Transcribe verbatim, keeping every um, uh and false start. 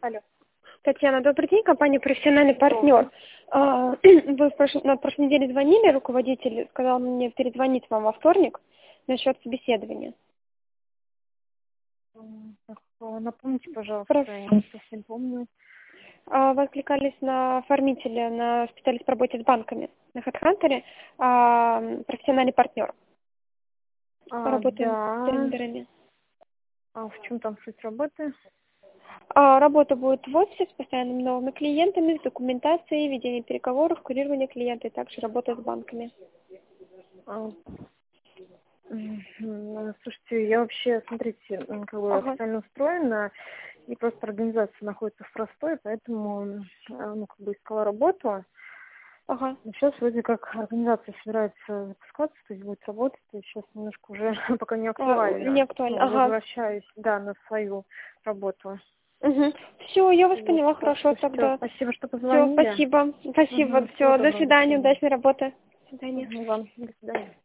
Алло. Татьяна, добрый день, компания «Профессиональный партнер». А, Вы в прош- на прошлой неделе звонили, руководитель сказал мне перезвонить вам во вторник насчет собеседования. М, так, а, Напомните, пожалуйста, Проф- я не совсем помню. а, Вы откликались на оформителя, на специалист по работе с банками, на HeadHunter, а, профессиональный партнер. А, Работаем с да. тендерами. А в чем там суть работы? А, Работа будет в офисе с постоянными новыми клиентами, с документацией, ведение переговоров, курирование клиента и также работа с банками. А, м, м, Слушайте, я вообще, смотрите, м, как бы Ага, официально устроена, и просто организация находится в простой, поэтому, м, а, ну, как бы искала работу. ага. Но сейчас вроде как организация собирается запускаться, то есть будет работать, то есть сейчас немножко уже пока не А, не актуально. актуально. Ну, Ага. возвращаюсь, да, на свою работу. Угу. Все, я вас Вот, поняла, так хорошо что все, тогда. спасибо, что Все, позвонили. спасибо. Спасибо. Угу, всего Все, до доброго, до свидания, свидания. удачной работы. До свидания. Угу, вам, до свидания.